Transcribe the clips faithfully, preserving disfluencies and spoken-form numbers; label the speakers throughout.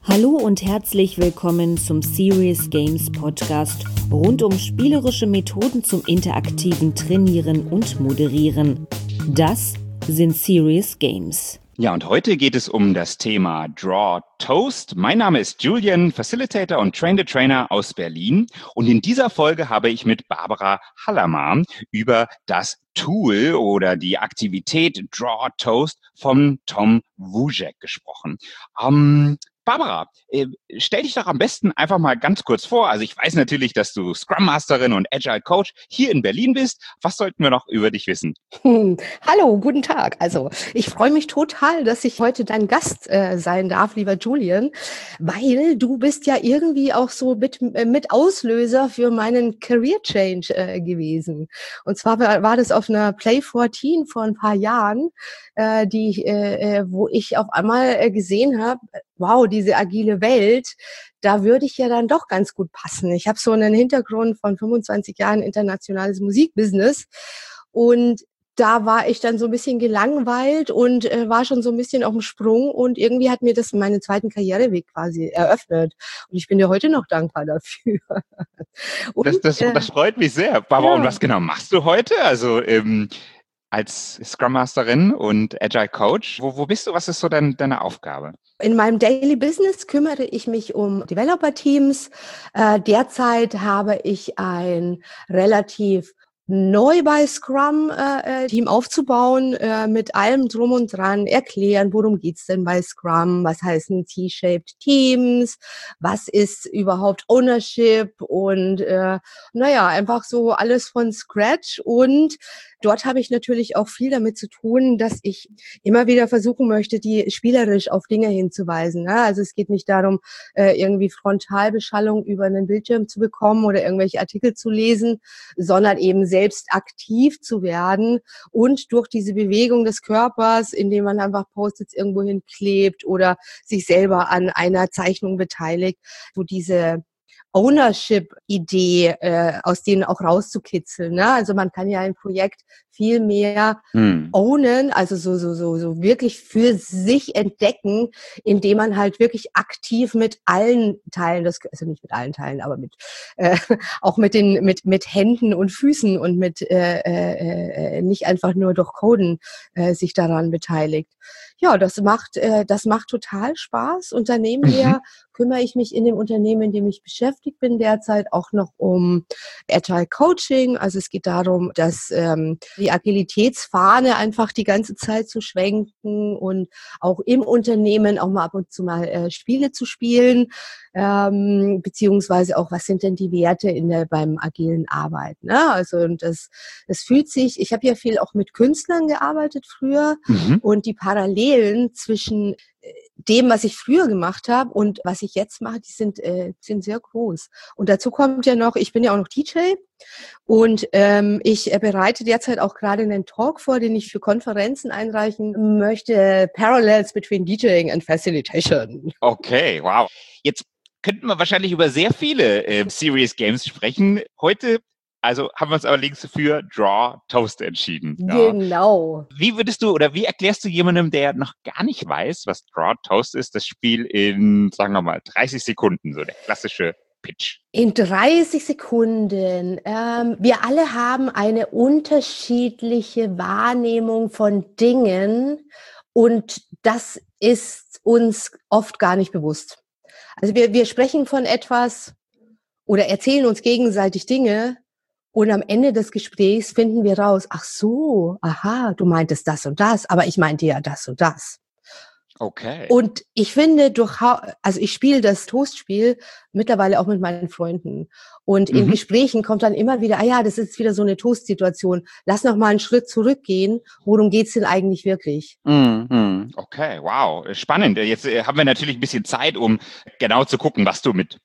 Speaker 1: Hallo und herzlich willkommen zum Serious Games Podcast rund um spielerische Methoden zum interaktiven Trainieren und Moderieren. Das sind Serious Games.
Speaker 2: Ja, und heute geht es um das Thema Draw Toast. Mein Name ist Julian, Facilitator und Train-the-Trainer aus Berlin. Und in dieser Folge habe ich mit Barbara Hallermann über das Tool oder die Aktivität Draw Toast von Tom Wujek gesprochen. Ähm, Barbara, äh, stell dich doch am besten einfach mal ganz kurz vor. Also ich weiß natürlich, dass du Scrum Masterin und Agile Coach hier in Berlin bist. Was sollten wir noch über dich wissen?
Speaker 3: Hm. Hallo, guten Tag. Also ich freue mich total, dass ich heute dein Gast äh, sein darf, lieber Julian, weil du bist ja irgendwie auch so mit, äh, mit Auslöser für meinen Career Change äh, gewesen. Und zwar war, war das auf einer Play vierzehn vor ein paar Jahren, äh, die, äh, wo ich auf einmal äh, gesehen habe, wow, diese agile Welt, da würde ich ja dann doch ganz gut passen. Ich habe so einen Hintergrund von fünfundzwanzig Jahren internationales Musikbusiness und da war ich dann so ein bisschen gelangweilt und äh, war schon so ein bisschen auf dem Sprung und irgendwie hat mir das meinen zweiten Karriereweg quasi eröffnet. Und ich bin dir heute noch dankbar dafür.
Speaker 2: Und, das, das, äh, das freut mich sehr. Barbara, ja. Und was genau machst du heute? Also ähm, als Scrum Masterin und Agile Coach, wo, wo bist du? Was ist so dein, deine Aufgabe?
Speaker 3: In meinem Daily Business kümmere ich mich um Developer-Teams. Äh, derzeit habe ich ein relativ neu bei Scrum äh, Team aufzubauen, äh, mit allem drum und dran, erklären, worum geht's denn bei Scrum, was heißen T-shaped Teams, was ist überhaupt Ownership und äh, naja, einfach so alles von Scratch. Und dort habe ich natürlich auch viel damit zu tun, dass ich immer wieder versuchen möchte, die spielerisch auf Dinge hinzuweisen. Ne? Also es geht nicht darum, äh, irgendwie Frontalbeschallung über einen Bildschirm zu bekommen oder irgendwelche Artikel zu lesen, sondern eben selbst aktiv zu werden und durch diese Bewegung des Körpers, indem man einfach Post-its irgendwo hinklebt oder sich selber an einer Zeichnung beteiligt, wo diese Ownership-Idee äh, aus denen auch rauszukitzeln. Ne? Also man kann ja ein Projekt viel mehr hm. ownen, also so so so so wirklich für sich entdecken, indem man halt wirklich aktiv mit allen Teilen, das also nicht mit allen Teilen, aber mit äh, auch mit den mit mit Händen und Füßen und mit äh, äh, nicht einfach nur durch Coden äh, sich daran beteiligt. Ja, das macht äh, das macht total Spaß. Unternehmen her kümmere ich mich in dem Unternehmen, in dem ich beschäftigt bin, derzeit auch noch um Agile Coaching. Also es geht darum, dass ähm, die Agilitätsfahne einfach die ganze Zeit zu schwenken und auch im Unternehmen auch mal ab und zu mal äh, Spiele zu spielen, ähm, beziehungsweise auch, was sind denn die Werte in der beim agilen Arbeiten. Ne? Also und das, das fühlt sich, ich habe ja viel auch mit Künstlern gearbeitet früher mhm. und die Parallelen zwischen dem, was ich früher gemacht habe und was ich jetzt mache, die sind äh, sind sehr groß. Und dazu kommt ja noch, ich bin ja auch noch D J und ähm, ich äh, bereite derzeit auch gerade einen Talk vor, den ich für Konferenzen einreichen möchte. Parallels between DJing and Facilitation.
Speaker 2: Okay, wow. Jetzt könnten wir wahrscheinlich über sehr viele äh, Serious Games sprechen. Heute Also haben wir uns allerdings für Draw Toast entschieden.
Speaker 3: Ja. Genau.
Speaker 2: Wie würdest du oder wie erklärst du jemandem, der noch gar nicht weiß, was Draw Toast ist, das Spiel in, sagen wir mal, dreißig Sekunden, so der klassische Pitch?
Speaker 3: In dreißig Sekunden. Ähm, wir alle haben eine unterschiedliche Wahrnehmung von Dingen und das ist uns oft gar nicht bewusst. Also wir, wir sprechen von etwas oder erzählen uns gegenseitig Dinge, und am Ende des Gesprächs finden wir raus, ach so, aha, du meintest das und das, aber ich meinte ja das und das.
Speaker 2: Okay.
Speaker 3: Und ich finde, durch, also ich spiele das Toastspiel mittlerweile auch mit meinen Freunden. Und in mhm. Gesprächen kommt dann immer wieder, ah ja, das ist wieder so eine Toast-Situation. Lass noch mal einen Schritt zurückgehen. Worum geht's denn eigentlich wirklich?
Speaker 2: Mhm. Okay, wow, spannend. Jetzt haben wir natürlich ein bisschen Zeit, um genau zu gucken, was du mit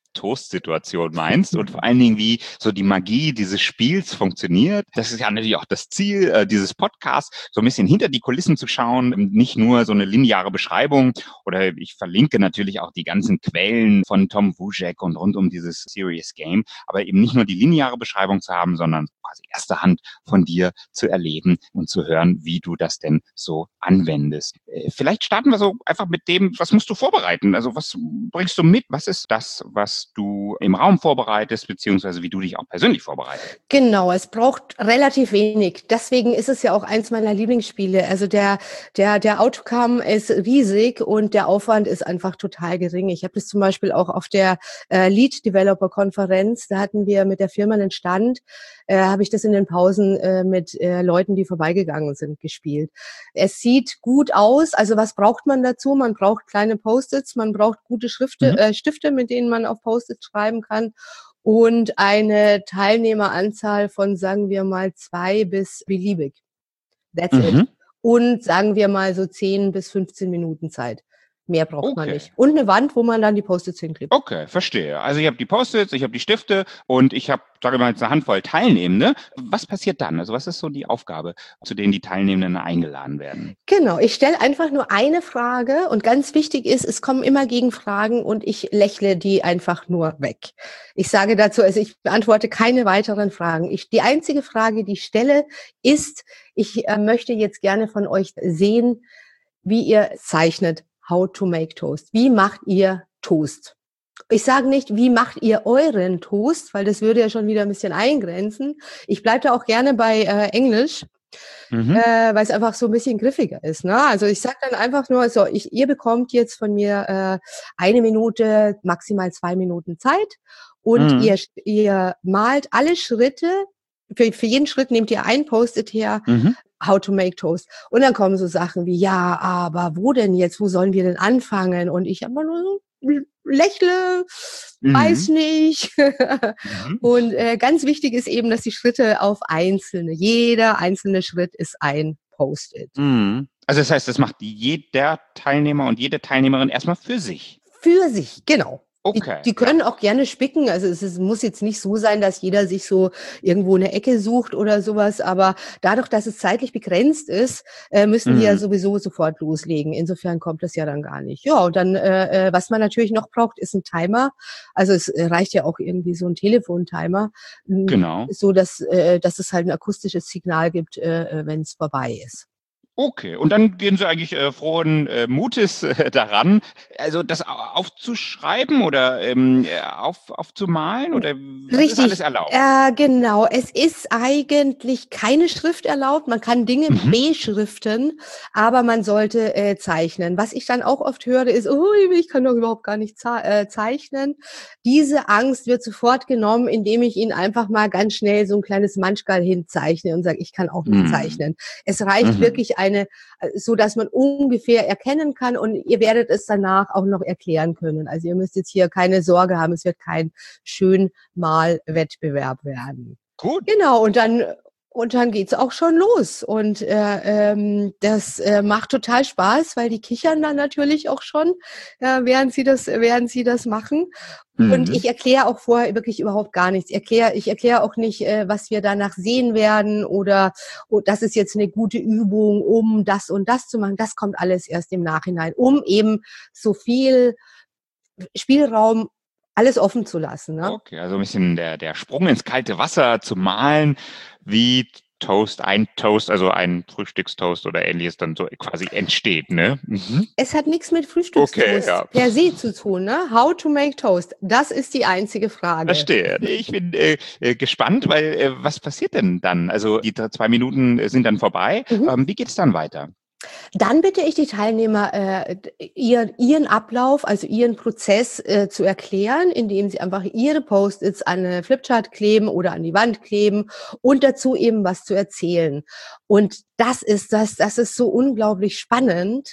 Speaker 2: Toast-Situation meinst und vor allen Dingen, wie so die Magie dieses Spiels funktioniert. Das ist ja natürlich auch das Ziel äh, dieses Podcasts, so ein bisschen hinter die Kulissen zu schauen, nicht nur so eine lineare Beschreibung, oder ich verlinke natürlich auch die ganzen Quellen von Tom Wujek und rund um dieses Serious Game, aber eben nicht nur die lineare Beschreibung zu haben, sondern quasi erster Hand von dir zu erleben und zu hören, wie du das denn so anwendest. Äh, vielleicht starten wir so einfach mit dem, was musst du vorbereiten? Also was bringst du mit? Was ist das, was du im Raum vorbereitest, beziehungsweise wie du dich auch persönlich vorbereitest?
Speaker 3: Genau, es braucht relativ wenig. Deswegen ist es ja auch eins meiner Lieblingsspiele. Also der, der, der Outcome ist riesig und der Aufwand ist einfach total gering. Ich habe das zum Beispiel auch auf der äh, Lead Developer Konferenz, da hatten wir mit der Firma einen Stand, äh, habe ich das in den Pausen äh, mit äh, Leuten, die vorbeigegangen sind, gespielt. Es sieht gut aus. Also was braucht man dazu? Man braucht kleine Post-its, man braucht gute Schrifte, mhm. äh, Stifte, mit denen man auf Post-its schreiben kann. Und eine Teilnehmeranzahl von, sagen wir mal, zwei bis beliebig. That's mhm. it. Und sagen wir mal so zehn bis fünfzehn Minuten Zeit. Mehr braucht okay. man nicht. Und eine Wand, wo man dann die Post-its hinklebt.
Speaker 2: Okay, verstehe. Also ich habe die Post-its, ich habe die Stifte und ich habe, sage ich mal, jetzt eine Handvoll Teilnehmende. Was passiert dann? Also was ist so die Aufgabe, zu denen die Teilnehmenden eingeladen werden?
Speaker 3: Genau, ich stelle einfach nur eine Frage und ganz wichtig ist, es kommen immer Gegenfragen und ich lächle die einfach nur weg. Ich sage dazu, also ich beantworte keine weiteren Fragen. Ich, die einzige Frage, die ich stelle, ist, ich äh, möchte jetzt gerne von euch sehen, wie ihr zeichnet. How to make toast. Wie macht ihr Toast? Ich sage nicht, wie macht ihr euren Toast, weil das würde ja schon wieder ein bisschen eingrenzen. Ich bleibe da auch gerne bei äh, Englisch, mhm. äh, weil es einfach so ein bisschen griffiger ist. Ne? Also ich sage dann einfach nur, so, ich, ihr bekommt jetzt von mir äh, eine Minute, maximal zwei Minuten Zeit und mhm. ihr, ihr malt alle Schritte, für, für jeden Schritt nehmt ihr ein Post-it her, mhm. How to make toast. Und dann kommen so Sachen wie, ja, aber wo denn jetzt? Wo sollen wir denn anfangen? Und ich aber nur so lächle, mhm. weiß nicht. mhm. Und äh, ganz wichtig ist eben, dass die Schritte auf einzelne, jeder einzelne Schritt ist ein Post-it.
Speaker 2: Mhm. Also das heißt, das macht jeder Teilnehmer und jede Teilnehmerin erstmal für sich.
Speaker 3: Für sich, genau.
Speaker 2: Okay.
Speaker 3: Die, die können auch gerne spicken. Also es, es muss jetzt nicht so sein, dass jeder sich so irgendwo eine Ecke sucht oder sowas. Aber dadurch, dass es zeitlich begrenzt ist, äh, müssen mhm. die ja sowieso sofort loslegen. Insofern kommt das ja dann gar nicht. Ja, und dann, äh, was man natürlich noch braucht, ist ein Timer. Also es reicht ja auch irgendwie so ein Telefontimer.
Speaker 2: Genau.
Speaker 3: So, dass, äh, dass es halt ein akustisches Signal gibt, äh, wenn es vorbei ist.
Speaker 2: Okay, und dann gehen Sie eigentlich äh, frohen äh, Mutes äh, daran, also das aufzuschreiben oder ähm, auf, aufzumalen oder was
Speaker 3: Richtig.
Speaker 2: ist alles erlaubt?
Speaker 3: Äh, genau, es ist eigentlich keine Schrift erlaubt. Man kann Dinge mhm. beschriften, aber man sollte äh, zeichnen. Was ich dann auch oft höre, ist, oh, ich kann doch überhaupt gar nicht ze- äh, zeichnen. Diese Angst wird sofort genommen, indem ich Ihnen einfach mal ganz schnell so ein kleines Manschgal hinzeichne und sage, ich kann auch nicht mhm. zeichnen. Es reicht mhm. wirklich ein Eine, so dass man ungefähr erkennen kann und ihr werdet es danach auch noch erklären können. Also ihr müsst jetzt hier keine Sorge haben, es wird kein Schönmalwettbewerb werden.
Speaker 2: Gut.
Speaker 3: Genau, und dann Und dann geht's auch schon los. Und äh, ähm, das äh, macht total Spaß, weil die kichern dann natürlich auch schon, äh, während sie das, während sie das machen. Mhm. Und ich erkläre auch vorher wirklich überhaupt gar nichts. Ich erkläre, ich erkläre auch nicht, äh, was wir danach sehen werden oder oh, das ist jetzt eine gute Übung, um das und das zu machen. Das kommt alles erst im Nachhinein, um eben so viel Spielraum alles offen zu lassen. Ne?
Speaker 2: Okay, also ein bisschen der, der Sprung ins kalte Wasser zu malen, wie Toast, ein Toast, also ein Frühstückstoast oder ähnliches dann so quasi entsteht, ne? Mhm.
Speaker 3: Es hat nichts mit Frühstückstoast
Speaker 2: okay, ja.
Speaker 3: per se zu tun, ne? How to make toast, das ist die einzige Frage.
Speaker 2: Verstehe. Ich bin äh, gespannt, weil äh, was passiert denn dann? Also die zwei Minuten sind dann vorbei. Mhm. Ähm, wie geht es dann weiter?
Speaker 3: Dann bitte ich die Teilnehmer, äh, ihr, ihren Ablauf, also ihren Prozess äh, zu erklären, indem sie einfach ihre Post-its an eine Flipchart kleben oder an die Wand kleben und dazu eben was zu erzählen. Und das ist das, das ist so unglaublich spannend,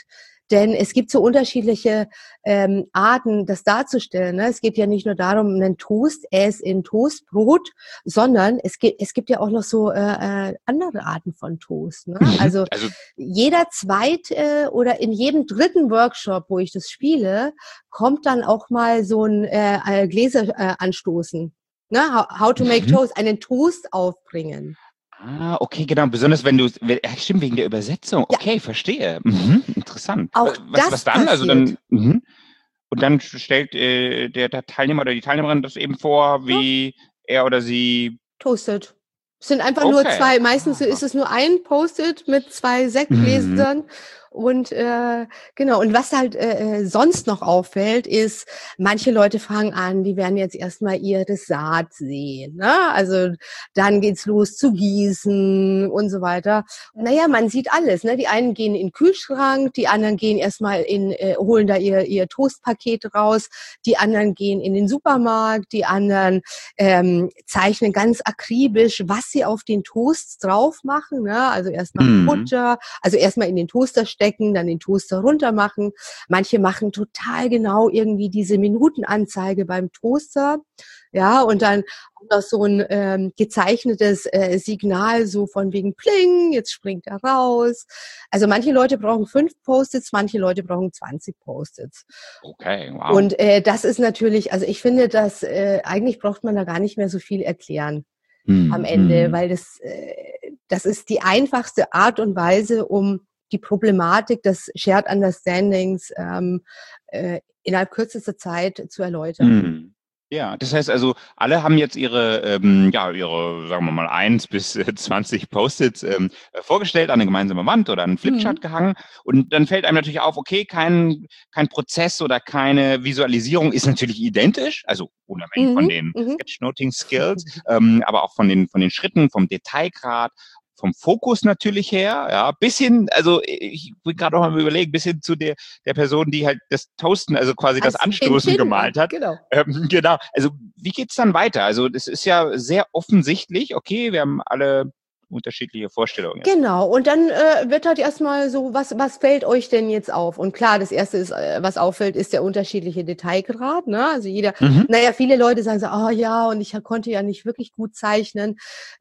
Speaker 3: Denn es gibt so unterschiedliche ähm, Arten, das darzustellen. Ne? Es geht ja nicht nur darum, einen Toast, Äs in Toastbrot, sondern es gibt, es gibt ja auch noch so äh, äh, andere Arten von Toast. Ne? Also,
Speaker 2: also
Speaker 3: jeder zweite äh, oder in jedem dritten Workshop, wo ich das spiele, kommt dann auch mal so ein äh, Gläser äh, anstoßen. Ne? How, how to make
Speaker 2: mhm.
Speaker 3: Toast, einen Toast aufbringen.
Speaker 2: Ah, okay, genau. Besonders wenn du, ja, stimmt, wegen der Übersetzung. Okay, ja. Verstehe. Mhm, interessant.
Speaker 3: Auch
Speaker 2: was,
Speaker 3: das
Speaker 2: was dann?
Speaker 3: passiert.
Speaker 2: Also dann, mhm. Und dann stellt äh, der, der Teilnehmer oder die Teilnehmerin das eben vor, wie ja. er oder sie
Speaker 3: toastet. Es sind einfach
Speaker 2: okay.
Speaker 3: nur zwei, meistens ah. ist es nur ein Post-it mit zwei Sektgläsern. Mhm. Und äh, genau, und was halt äh, sonst noch auffällt, ist, manche Leute fangen an, die werden jetzt erstmal ihre Saat sehen. Ne? Also dann geht's los zu gießen und so weiter. Naja, man sieht alles. Ne? Die einen gehen in den Kühlschrank, die anderen gehen erstmal in, äh, holen da ihr, ihr Toastpaket raus, die anderen gehen in den Supermarkt, die anderen ähm, zeichnen ganz akribisch, was sie auf den Toasts drauf machen. Ne? Also erstmal mhm. Butter, also erstmal in den Toaster stecken, dann den Toaster runter machen. Manche machen total genau irgendwie diese Minutenanzeige beim Toaster. Ja, und dann noch so ein ähm, gezeichnetes äh, Signal, so von wegen Pling, jetzt springt er raus. Also manche Leute brauchen fünf Post-its, manche Leute brauchen zwanzig Post-its.
Speaker 2: Okay, wow.
Speaker 3: Und äh, das ist natürlich, also ich finde, dass äh, eigentlich braucht man da gar nicht mehr so viel erklären hm, am Ende, hm. weil das, äh, das ist die einfachste Art und Weise, um die Problematik des Shared Understandings ähm, äh, innerhalb kürzester Zeit zu erläutern.
Speaker 2: Hm. Ja, das heißt also, alle haben jetzt ihre, ähm, ja, ihre, sagen wir mal, eins bis zwanzig Post-its ähm, vorgestellt, an eine gemeinsame Wand oder an einen Flipchart mhm. gehangen. Und dann fällt einem natürlich auf, okay, kein, kein Prozess oder keine Visualisierung ist natürlich identisch, also unabhängig mhm. von den mhm. Sketchnoting-Skills, ähm, aber auch von den, von den Schritten, vom Detailgrad, vom Fokus natürlich her, ja, bis hin, also ich bin gerade auch mal überlegen, bis hin zu der, der Person, die halt das Toasten, also quasi Als das Anstoßen Kinder, gemalt hat.
Speaker 3: Genau.
Speaker 2: Ähm, genau. Also wie geht's dann weiter? Also das ist ja sehr offensichtlich, okay, wir haben alle unterschiedliche Vorstellungen.
Speaker 3: Genau, und dann äh, wird halt erstmal so, was was fällt euch denn jetzt auf? Und klar, das Erste ist, äh, was auffällt, ist der unterschiedliche Detailgrad. Ne? Also jeder, mhm. naja, viele Leute sagen so, oh ja, und ich konnte ja nicht wirklich gut zeichnen.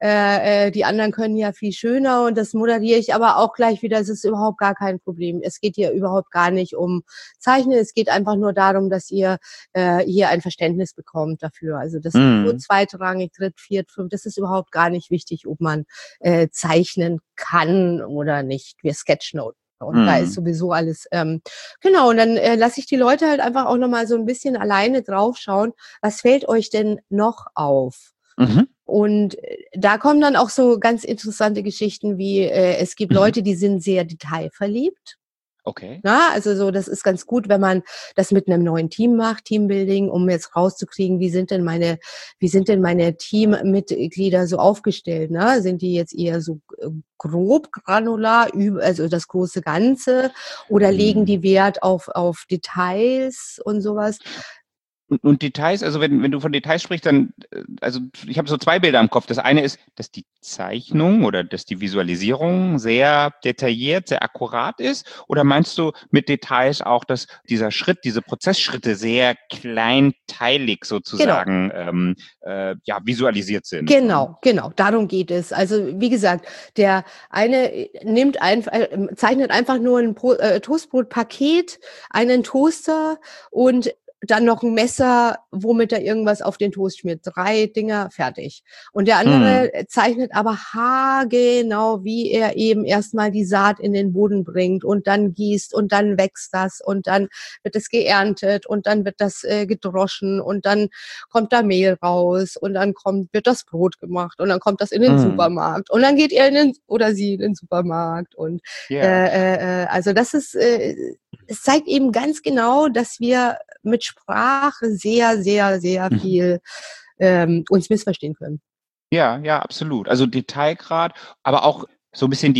Speaker 3: Äh, äh, die anderen können ja viel schöner und das moderiere ich aber auch gleich wieder. Es ist überhaupt gar kein Problem. Es geht hier überhaupt gar nicht um Zeichnen. Es geht einfach nur darum, dass ihr äh, hier ein Verständnis bekommt dafür. Also das mhm. ist nur zweitrangig, dritt, viert, fünf. Das ist überhaupt gar nicht wichtig, ob man Äh, zeichnen kann oder nicht. Wir Sketchnoten. Und mm. da ist sowieso alles, ähm, genau, und dann äh, lasse ich die Leute halt einfach auch nochmal so ein bisschen alleine draufschauen, was fällt euch denn noch auf? Mhm. Und da kommen dann auch so ganz interessante Geschichten wie, äh, es gibt mhm. Leute, die sind sehr detailverliebt.
Speaker 2: Okay.
Speaker 3: Ja, also so, das ist ganz gut, wenn man das mit einem neuen Team macht, Teambuilding, um jetzt rauszukriegen, wie sind denn meine, wie sind denn meine Teammitglieder so aufgestellt, ne? Sind die jetzt eher so grob granular, also das große Ganze, oder legen die Wert auf, auf Details und sowas?
Speaker 2: Und, und Details, also wenn, wenn du von Details sprichst, dann, also ich habe so zwei Bilder im Kopf. Das eine ist, dass die Zeichnung oder dass die Visualisierung sehr detailliert, sehr akkurat ist. Oder meinst du mit Details auch, dass dieser Schritt, diese Prozessschritte sehr kleinteilig sozusagen genau. ähm, äh, ja, visualisiert sind?
Speaker 3: Genau, genau, darum geht es. Also wie gesagt, der eine nimmt einfach, äh, zeichnet einfach nur ein Pro, äh, Toastbrotpaket, einen Toaster und dann noch ein Messer, womit er irgendwas auf den Toast schmiert. Drei Dinger, fertig. Und der andere hm. zeichnet aber haargenau, wie er eben erstmal die Saat in den Boden bringt und dann gießt und dann wächst das und dann wird es geerntet und dann wird das äh, gedroschen und dann kommt da Mehl raus und dann kommt, wird das Brot gemacht und dann kommt das in den hm. Supermarkt und dann geht er in den, oder sie in den Supermarkt und yeah. äh, äh, also das ist, äh, es zeigt eben ganz genau, dass wir mit Sprache sehr, sehr, sehr viel ähm, uns missverstehen können.
Speaker 2: Ja, ja, absolut. Also Detailgrad, aber auch so ein bisschen die, die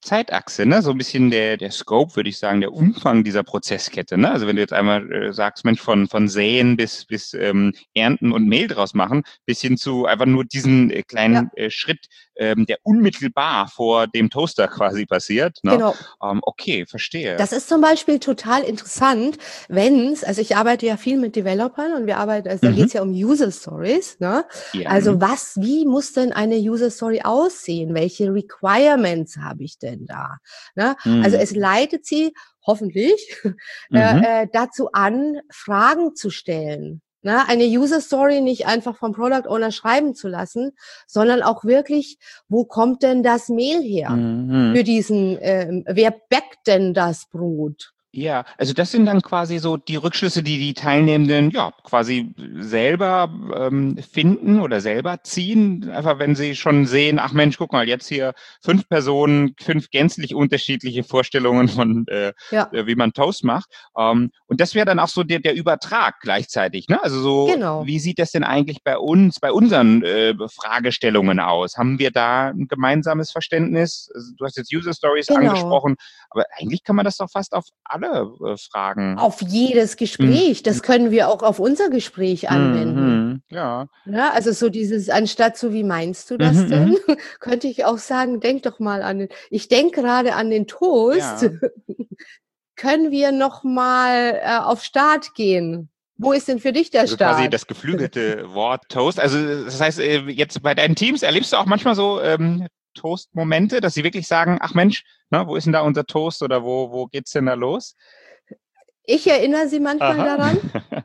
Speaker 2: Zeitachse, ne? So ein bisschen der, der Scope, würde ich sagen, der Umfang dieser Prozesskette, ne? Also wenn du jetzt einmal äh, sagst, Mensch, von, von Säen bis, bis ähm, Ernten und Mehl draus machen, bis hin zu einfach nur diesen äh, kleinen ja. äh, Schritt, ähm, der unmittelbar vor dem Toaster quasi passiert, ne?
Speaker 3: Genau.
Speaker 2: Ähm, okay, verstehe.
Speaker 3: Das ist zum Beispiel total interessant, wenn es, also ich arbeite ja viel mit Developern und wir arbeiten, also mhm. da geht es ja um User Stories, ne? Ja. Also was, wie muss denn eine User Story aussehen? Welche Requirements habe ich denn da? Ne? Mhm. Also es leitet sie hoffentlich mhm. äh, dazu an, Fragen zu stellen. Ne, eine User Story nicht einfach vom Product Owner schreiben zu lassen, sondern auch wirklich, wo kommt denn das Mehl her? Mhm. Für diesen, äh, wer backt denn das Brot?
Speaker 2: Ja, also das sind dann quasi so die Rückschlüsse, die die Teilnehmenden ja quasi selber ähm, finden oder selber ziehen. Einfach wenn sie schon sehen, ach Mensch, guck mal, jetzt hier fünf Personen, fünf gänzlich unterschiedliche Vorstellungen von, äh, ja. äh, wie man Toast macht. Ähm, und das wäre dann auch so der, der Übertrag gleichzeitig, ne? Also so, genau. Wie sieht das denn eigentlich bei uns, bei unseren äh, Fragestellungen aus? Haben wir da ein gemeinsames Verständnis? Also, du hast jetzt User Stories genau. angesprochen, aber eigentlich kann man das doch fast auf alle Fragen.
Speaker 3: Auf jedes Gespräch. Das können wir auch auf unser Gespräch anwenden.
Speaker 2: Mhm, ja.
Speaker 3: Ja, also so dieses, anstatt so, wie meinst du das mhm, denn? Könnte ich auch sagen, denk doch mal an den, ich denke gerade an den Toast. Ja. Können wir noch mal äh, auf Start gehen? Wo ist denn für dich der
Speaker 2: also
Speaker 3: Start?
Speaker 2: Quasi das geflügelte Wort Toast. Also das heißt, jetzt bei deinen Teams erlebst du auch manchmal so ähm, Toast-Momente, dass sie wirklich sagen, ach Mensch, na, wo ist denn da unser Toast oder wo, wo geht's denn da los?
Speaker 3: Ich erinnere sie manchmal Aha. daran.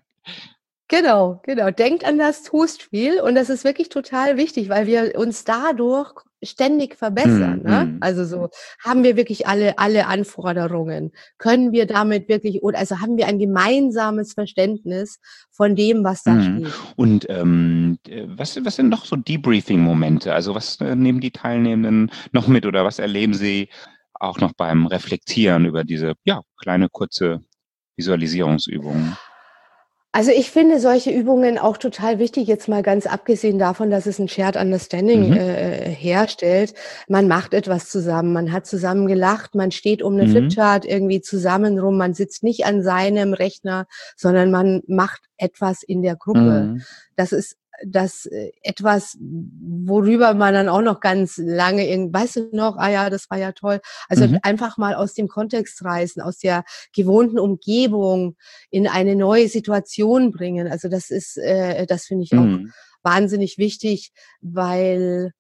Speaker 3: Genau, genau. Denkt an das Toastspiel und das ist wirklich total wichtig, weil wir uns dadurch ständig verbessern. Mm, ne? Mm. Also so haben wir wirklich alle alle Anforderungen. Können wir damit wirklich, oder also haben wir ein gemeinsames Verständnis von dem, was da mm. steht.
Speaker 2: Und ähm, was, was sind noch so Debriefing-Momente? Also was äh, nehmen die Teilnehmenden noch mit oder was erleben sie auch noch beim Reflektieren über diese ja kleine kurze Visualisierungsübung?
Speaker 3: Also ich finde solche Übungen auch total wichtig, jetzt mal ganz abgesehen davon, dass es ein Shared Understanding mhm. äh, herstellt. Man macht etwas zusammen, man hat zusammen gelacht, man steht um eine mhm. Flipchart irgendwie zusammen rum, man sitzt nicht an seinem Rechner, sondern man macht etwas in der Gruppe. Mhm. Das ist das äh, etwas, worüber man dann auch noch ganz lange, weißt du noch, ah ja, das war ja toll. Also mhm. einfach mal aus dem Kontext reißen, aus der gewohnten Umgebung in eine neue Situation bringen. Also das ist, äh, das finde ich mhm. auch wahnsinnig wichtig, weil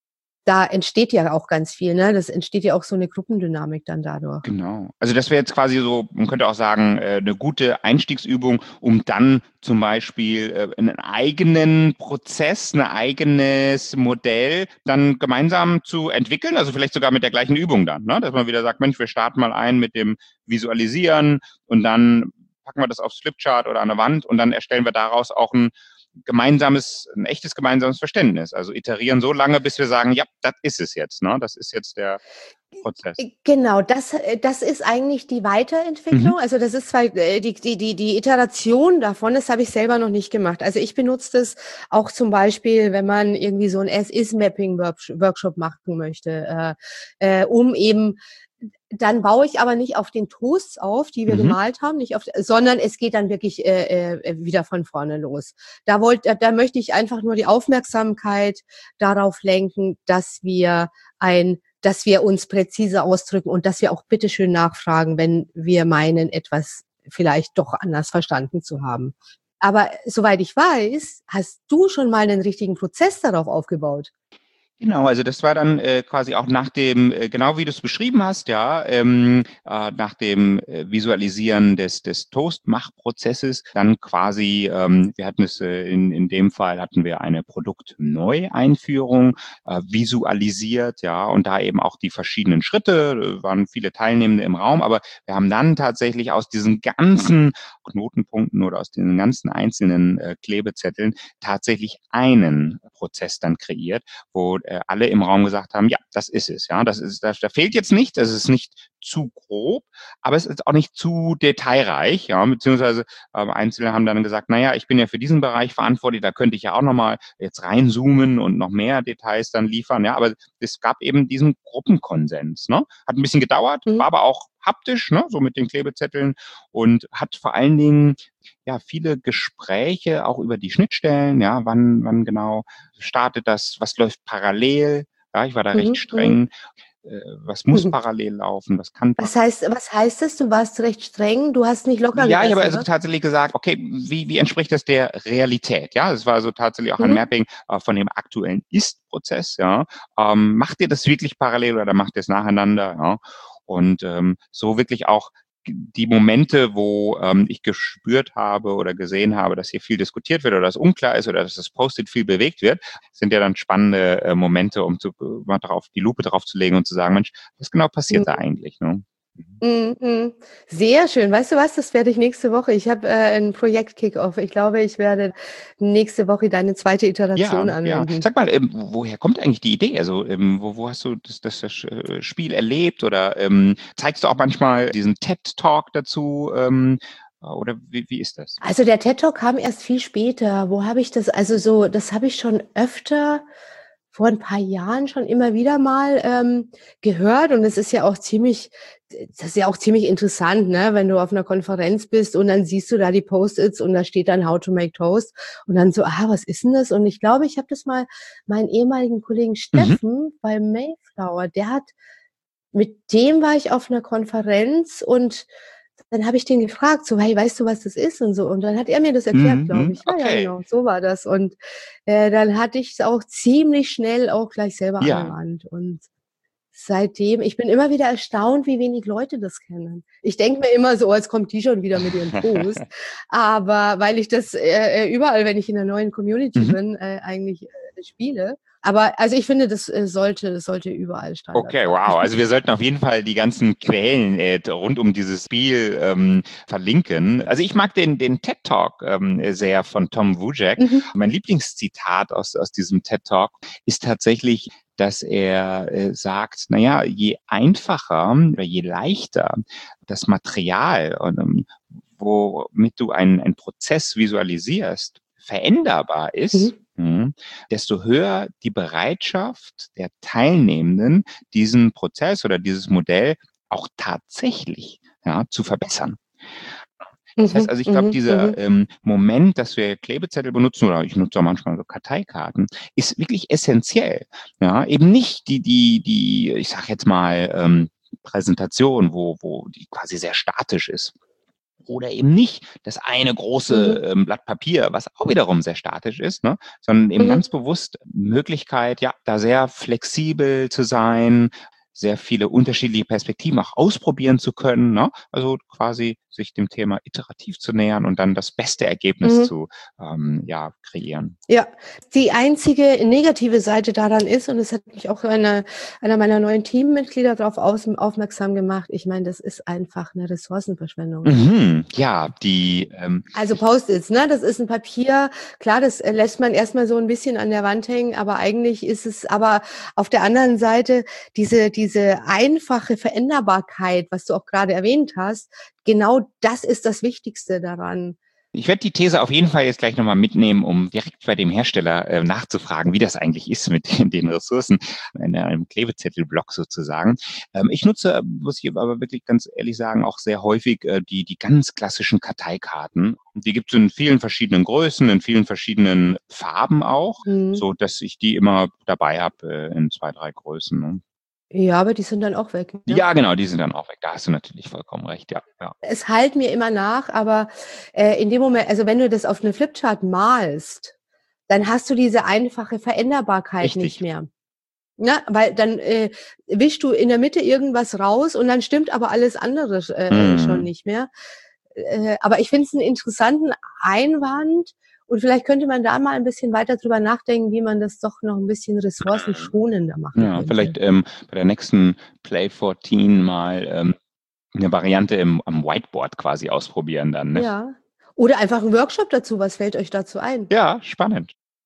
Speaker 3: da entsteht ja auch ganz viel, ne? Das entsteht ja auch so eine Gruppendynamik dann dadurch.
Speaker 2: Genau. Also das wäre jetzt quasi so, man könnte auch sagen, eine gute Einstiegsübung, um dann zum Beispiel einen eigenen Prozess, ein eigenes Modell dann gemeinsam zu entwickeln, also vielleicht sogar mit der gleichen Übung dann, ne? Dass man wieder sagt, Mensch, wir starten mal ein mit dem Visualisieren und dann packen wir das aufs Flipchart oder an der Wand und dann erstellen wir daraus auch ein gemeinsames, ein echtes gemeinsames Verständnis. Also iterieren so lange, bis wir sagen, ja, das ist es jetzt, ne? Das ist jetzt der Prozess.
Speaker 3: Genau, das, das ist eigentlich die Weiterentwicklung. Mhm. Also das ist zwar die, die, die, die Iteration davon, das habe ich selber noch nicht gemacht. Also ich benutze das auch zum Beispiel, wenn man irgendwie so ein As-Is-Mapping-Workshop machen möchte, äh, äh, um eben dann baue ich aber nicht auf den Toasts auf, die wir mhm. gemalt haben, nicht auf, sondern es geht dann wirklich äh, äh, wieder von vorne los. Da wollte, da möchte ich einfach nur die Aufmerksamkeit darauf lenken, dass wir ein, dass wir uns präzise ausdrücken und dass wir auch bitteschön nachfragen, wenn wir meinen, etwas vielleicht doch anders verstanden zu haben. Aber soweit ich weiß, hast du schon mal einen richtigen Prozess darauf aufgebaut?
Speaker 2: Genau, also das war dann äh, quasi auch nach dem, äh, genau wie du es beschrieben hast, ja, ähm, äh, nach dem äh, Visualisieren des des Toast-Machprozesses, dann quasi, ähm, wir hatten es äh, in in dem Fall hatten wir eine Produktneueinführung äh, visualisiert, ja, und da eben auch die verschiedenen Schritte, äh, waren viele Teilnehmende im Raum, aber wir haben dann tatsächlich aus diesen ganzen Knotenpunkten oder aus den ganzen einzelnen äh, Klebezetteln tatsächlich einen Prozess dann kreiert, wo äh, alle im Raum gesagt haben, ja, das ist es. Ja, das ist, da, da fehlt jetzt nichts, das ist nicht zu grob, aber es ist auch nicht zu detailreich, ja, beziehungsweise ähm, Einzelne haben dann gesagt, naja, ich bin ja für diesen Bereich verantwortlich, da könnte ich ja auch nochmal jetzt reinzoomen und noch mehr Details dann liefern, ja, aber es gab eben diesen Gruppenkonsens, ne? Hat ein bisschen gedauert,
Speaker 3: Mhm.
Speaker 2: war aber auch haptisch, ne, so mit den Klebezetteln und hat vor allen Dingen ja viele Gespräche auch über die Schnittstellen, ja, wann, wann genau startet das, was läuft parallel, ja, ich war da recht
Speaker 3: Mhm.
Speaker 2: streng, äh, was muss
Speaker 3: Mhm.
Speaker 2: parallel laufen, was kann
Speaker 3: Was heißt, was heißt das? Du warst recht streng, du hast nicht locker
Speaker 2: Ja, ich habe
Speaker 3: gelassen,
Speaker 2: also
Speaker 3: oder?
Speaker 2: tatsächlich gesagt, okay, wie, wie entspricht das der Realität? Ja, es war also tatsächlich auch ein
Speaker 3: Mhm.
Speaker 2: Mapping äh, von dem aktuellen Ist-Prozess. Ja, ähm, macht ihr das wirklich parallel oder macht ihr es nacheinander? Ja, und ähm, so wirklich auch die Momente, wo ähm, ich gespürt habe oder gesehen habe, dass hier viel diskutiert wird oder dass unklar ist oder dass das Post-it viel bewegt wird, sind ja dann spannende äh, Momente, um zu, mal darauf die Lupe drauf zu legen und zu sagen, Mensch, was genau passiert
Speaker 3: Mhm.
Speaker 2: da eigentlich? Ne?
Speaker 3: Mhm. Sehr schön. Weißt du was, das werde ich nächste Woche. Ich habe äh, ein Projekt-Kick-Off. Ich glaube, ich werde nächste Woche deine zweite Iteration
Speaker 2: Ja, ja.
Speaker 3: anwenden.
Speaker 2: Sag mal, ähm, woher kommt eigentlich die Idee? Also, ähm, wo, wo hast du das, das, das äh, Spiel erlebt? Oder ähm, zeigst du auch manchmal diesen TED-Talk dazu? Ähm, oder wie, wie ist das?
Speaker 3: Also der TED-Talk kam erst viel später. Wo habe ich das? Also so, das habe ich schon öfter vor ein paar Jahren schon immer wieder mal ähm, gehört. Und es ist ja auch ziemlich, das ist ja auch ziemlich interessant, ne? Wenn du auf einer Konferenz bist und dann siehst du da die Post-its und da steht dann How to make Toast und dann so, ah, was ist denn das? Und ich glaube, ich habe das mal meinen ehemaligen Kollegen
Speaker 2: Mhm.
Speaker 3: Steffen bei Mayflower, der hat, mit dem war ich auf einer Konferenz und dann habe ich den gefragt, so, hey, weißt du, was das ist und so. Und dann hat er mir das erklärt,
Speaker 2: Mhm.
Speaker 3: glaube
Speaker 2: Mhm.
Speaker 3: ich. Ja, ja,
Speaker 2: Okay.
Speaker 3: genau, so war das. Und äh, dann hatte ich es auch ziemlich schnell auch gleich selber
Speaker 2: Ja.
Speaker 3: angewandt. Und seitdem, ich bin immer wieder erstaunt, wie wenig Leute das kennen. Ich denke mir immer so, als kommt die schon wieder mit ihrem Toast. Aber weil ich das äh, überall, wenn ich in der neuen Community
Speaker 2: Mhm.
Speaker 3: bin, äh, eigentlich äh, spiele. Aber also ich finde, das äh, sollte, das sollte überall Standard
Speaker 2: Okay,
Speaker 3: sein.
Speaker 2: wow. Also wir sollten auf jeden Fall die ganzen Quellen äh, rund um dieses Spiel ähm, verlinken. Also ich mag den, den TED Talk ähm, sehr von Tom Wujek.
Speaker 3: Mhm.
Speaker 2: Mein Lieblingszitat aus, aus diesem TED Talk ist tatsächlich, dass er äh, sagt, naja, je einfacher oder je leichter das Material, ähm, womit du einen, einen Prozess visualisierst, veränderbar ist,
Speaker 3: Mhm.
Speaker 2: Mhm. desto höher die Bereitschaft der Teilnehmenden, diesen Prozess oder dieses Modell auch tatsächlich ja, zu verbessern. Das heißt
Speaker 3: Mhm.
Speaker 2: also, ich glaube,
Speaker 3: Mhm.
Speaker 2: dieser
Speaker 3: Mhm.
Speaker 2: ähm, Moment, dass wir Klebezettel benutzen oder ich nutze auch manchmal so Karteikarten, ist wirklich essentiell. Ja, eben nicht die, die, die, ich sag jetzt mal, ähm, Präsentation, wo, wo die quasi sehr statisch ist. Oder eben nicht das eine große
Speaker 3: Mhm.
Speaker 2: ähm, Blatt Papier, was auch wiederum sehr statisch ist, ne? Sondern eben
Speaker 3: Mhm.
Speaker 2: ganz bewusst Möglichkeit, ja, da sehr flexibel zu sein, sehr viele unterschiedliche Perspektiven auch ausprobieren zu können, ne? Also quasi sich dem Thema iterativ zu nähern und dann das beste Ergebnis
Speaker 3: Mhm.
Speaker 2: zu ähm, ja, kreieren.
Speaker 3: Ja, die einzige negative Seite daran ist, und es hat mich auch eine, einer meiner neuen Teammitglieder darauf aus, aufmerksam gemacht, ich meine, das ist einfach eine Ressourcenverschwendung. Ne?
Speaker 2: Mhm, ja, die ähm,
Speaker 3: Also Post-its, ne? Das ist ein Papier, klar, das äh, lässt man erstmal so ein bisschen an der Wand hängen, aber eigentlich ist es aber auf der anderen Seite diese, diese einfache Veränderbarkeit, was du auch gerade erwähnt hast, genau das ist das Wichtigste daran.
Speaker 2: Ich werde die These auf jeden Fall jetzt gleich nochmal mitnehmen, um direkt bei dem Hersteller äh, nachzufragen, wie das eigentlich ist mit den, den Ressourcen in einem Klebezettelblock sozusagen. Ähm, ich nutze, muss ich aber wirklich ganz ehrlich sagen, auch sehr häufig äh, die, die ganz klassischen Karteikarten. Die gibt es in vielen verschiedenen Größen, in vielen verschiedenen Farben auch,
Speaker 3: Mhm.
Speaker 2: so dass ich die immer dabei habe äh, in zwei, drei Größen. Ne?
Speaker 3: Ja, aber die sind dann auch weg. Ne?
Speaker 2: Ja, genau, die sind dann auch weg. Da hast du natürlich vollkommen recht, ja. ja.
Speaker 3: Es hallt mir immer nach, aber äh, in dem Moment, also wenn du das auf eine Flipchart malst, dann hast du diese einfache Veränderbarkeit nicht
Speaker 2: Richtig.
Speaker 3: mehr. Ja, weil dann äh, wischst du in der Mitte irgendwas raus und dann stimmt aber alles andere äh,
Speaker 2: Mm.
Speaker 3: schon nicht mehr. Äh, aber ich finde es einen interessanten Einwand und vielleicht könnte man da mal ein bisschen weiter drüber nachdenken, wie man das doch noch ein bisschen ressourcenschonender machen
Speaker 2: Ja,
Speaker 3: könnte.
Speaker 2: vielleicht ähm, bei der nächsten Play vierzehn mal ähm, eine Variante im, am Whiteboard quasi ausprobieren dann. Ne?
Speaker 3: Ja. Oder einfach ein Workshop dazu. Was fällt euch dazu ein?
Speaker 2: Ja, spannend.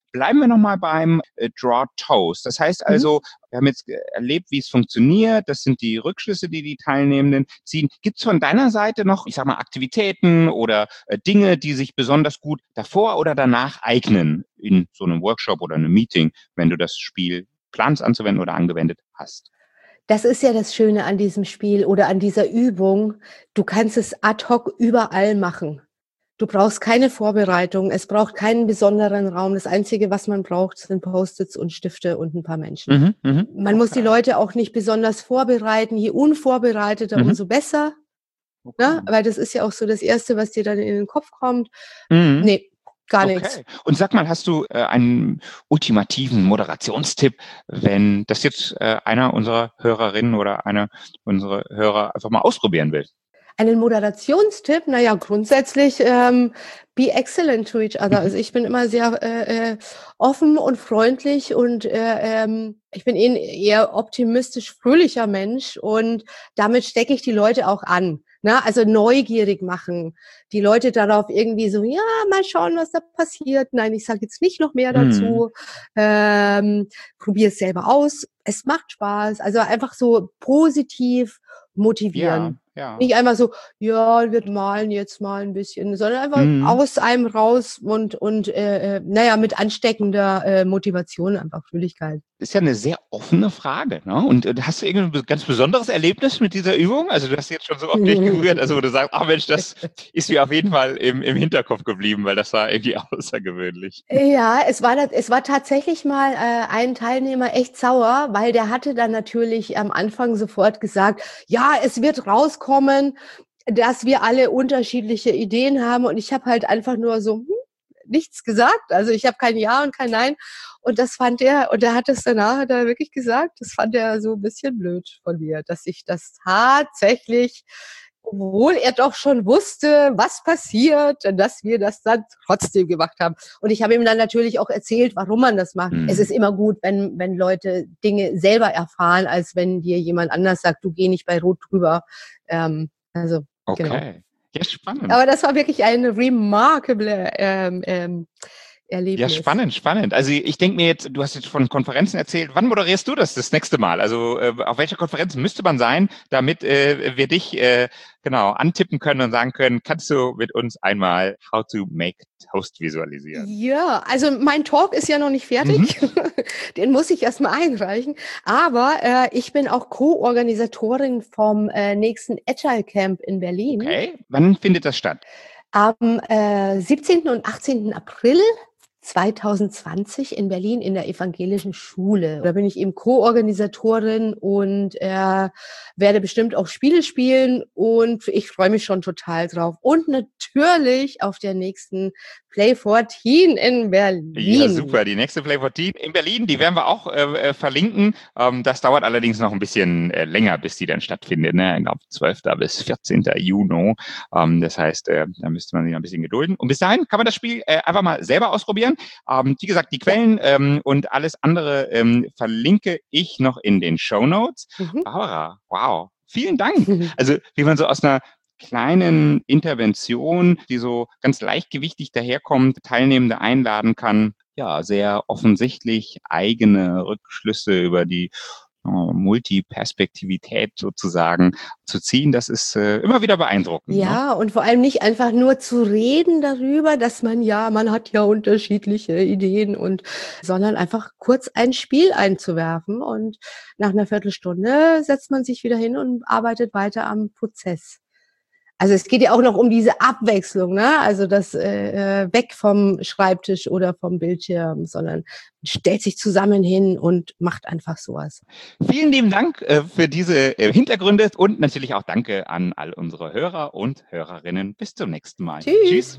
Speaker 2: Bleiben wir nochmal beim äh, Draw Toast. Das heißt also, mhm. wir haben jetzt erlebt, wie es funktioniert. Das sind die Rückschlüsse, die die Teilnehmenden ziehen. Gibt es von deiner Seite noch, ich sag mal, Aktivitäten oder äh, Dinge, die sich besonders gut davor oder danach eignen in so einem Workshop oder einem Meeting, wenn du das Spiel planst anzuwenden oder angewendet hast?
Speaker 3: Das ist ja das Schöne an diesem Spiel oder an dieser Übung. Du kannst es ad hoc überall machen. Du brauchst keine Vorbereitung. Es braucht keinen besonderen Raum. Das Einzige, was man braucht, sind Post-its und Stifte und ein paar Menschen. Mhm, mh. Man okay. muss die Leute auch nicht besonders vorbereiten. Je unvorbereiteter, mhm. umso besser. Okay. Ja, weil das ist ja auch so das Erste, was dir dann in den Kopf kommt. Mhm. Nee. Gar okay. nichts.
Speaker 2: Und sag mal, hast du äh, einen ultimativen Moderationstipp, wenn das jetzt äh, einer unserer Hörerinnen oder einer unserer Hörer einfach mal ausprobieren will?
Speaker 3: Einen Moderationstipp? Naja, grundsätzlich ähm, be excellent to each other. Also ich bin immer sehr äh, offen und freundlich und äh, ähm, ich bin eh eher optimistisch fröhlicher Mensch und damit stecke ich die Leute auch an. Na, also neugierig machen, die Leute darauf irgendwie so, ja, mal schauen, was da passiert. Nein, ich sage jetzt nicht noch mehr dazu. Mhm. Ähm, probier es selber aus. Es macht Spaß. Also einfach so positiv motivieren. Ja, ja. Nicht einfach so, ja, wir malen jetzt mal ein bisschen, sondern einfach mhm. aus einem raus und, und äh, naja, mit ansteckender äh, Motivation, einfach Fröhlichkeit.
Speaker 2: Ist ja eine sehr offene Frage, ne? Und äh, hast du irgendein ganz besonderes Erlebnis mit dieser Übung? Also du hast jetzt schon so oft durchgerührt, also wo du sagst, ach Mensch, das ist mir auf jeden Fall im, im Hinterkopf geblieben, weil das war irgendwie außergewöhnlich.
Speaker 3: Ja, es war, es war tatsächlich mal äh, ein Teilnehmer echt sauer, weil der hatte dann natürlich am Anfang sofort gesagt, ja, es wird rauskommen, dass wir alle unterschiedliche Ideen haben und ich habe halt einfach nur so hm, nichts gesagt, also ich habe kein Ja und kein Nein und das fand er, und er hat es danach hat er wirklich gesagt, das fand er so ein bisschen blöd von mir, dass ich das tatsächlich, obwohl er doch schon wusste, was passiert, dass wir das dann trotzdem gemacht haben. Und ich habe ihm dann natürlich auch erzählt, warum man das macht. Mhm. Es ist immer gut, wenn wenn Leute Dinge selber erfahren, als wenn dir jemand anders sagt, du geh nicht bei Rot drüber. Ähm, also,
Speaker 2: okay.
Speaker 3: Genau.
Speaker 2: Ja, spannend.
Speaker 3: Aber das war wirklich ein remarkable ähm, ähm, Erlebnis.
Speaker 2: Ja, spannend, spannend. Also ich denke mir jetzt, du hast jetzt von Konferenzen erzählt. Wann moderierst du das das nächste Mal? Also äh, auf welcher Konferenz müsste man sein, damit äh, wir dich äh, genau antippen können und sagen können, kannst du mit uns einmal How to Make Toast visualisieren?
Speaker 3: Ja, also mein Talk ist ja noch nicht fertig. Mhm. Den muss ich erstmal einreichen. Aber äh, ich bin auch Co-Organisatorin vom äh, nächsten Agile Camp in Berlin.
Speaker 2: Okay, wann findet das statt?
Speaker 3: Am äh, siebzehnten und achtzehnten April zwanzig zwanzig in Berlin in der Evangelischen Schule. Da bin ich eben Co-Organisatorin und äh, werde bestimmt auch Spiele spielen und ich freue mich schon total drauf. Und natürlich auf der nächsten Play vierzehn in Berlin.
Speaker 2: Ja, super. Die nächste Play vierzehn in Berlin, die werden wir auch äh, verlinken. Ähm, das dauert allerdings noch ein bisschen äh, länger, bis die dann stattfindet. Ne? Ich glaube, zwölften bis vierzehnten Juni. Ähm, das heißt, äh, da müsste man sich ein bisschen gedulden. Und bis dahin kann man das Spiel äh, einfach mal selber ausprobieren. Ähm, wie gesagt, die Quellen ähm, und alles andere ähm, verlinke ich noch in den Shownotes. Mhm. Barbara, wow. Vielen Dank. Also, wie man so aus einer kleinen Intervention, die so ganz leichtgewichtig daherkommt, Teilnehmende einladen kann, ja, sehr offensichtlich eigene Rückschlüsse über die oh, Multiperspektivität sozusagen zu ziehen, das ist äh, immer wieder beeindruckend.
Speaker 3: Ja,
Speaker 2: ne?
Speaker 3: Und vor allem nicht einfach nur zu reden darüber, dass man ja, man hat ja unterschiedliche Ideen und, sondern einfach kurz ein Spiel einzuwerfen und nach einer Viertelstunde setzt man sich wieder hin und arbeitet weiter am Prozess. Also es geht ja auch noch um diese Abwechslung, ne? Also das äh, weg vom Schreibtisch oder vom Bildschirm, sondern stellt sich zusammen hin und macht einfach sowas.
Speaker 2: Vielen lieben Dank äh, für diese äh, Hintergründe und natürlich auch danke an all unsere Hörer und Hörerinnen. Bis zum nächsten Mal.
Speaker 3: Tschüss. Tschüss.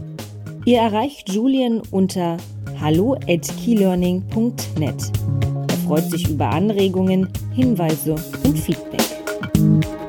Speaker 1: Ihr erreicht Julian unter hallo at keylearning punkt net. Er freut sich über Anregungen, Hinweise und Feedback.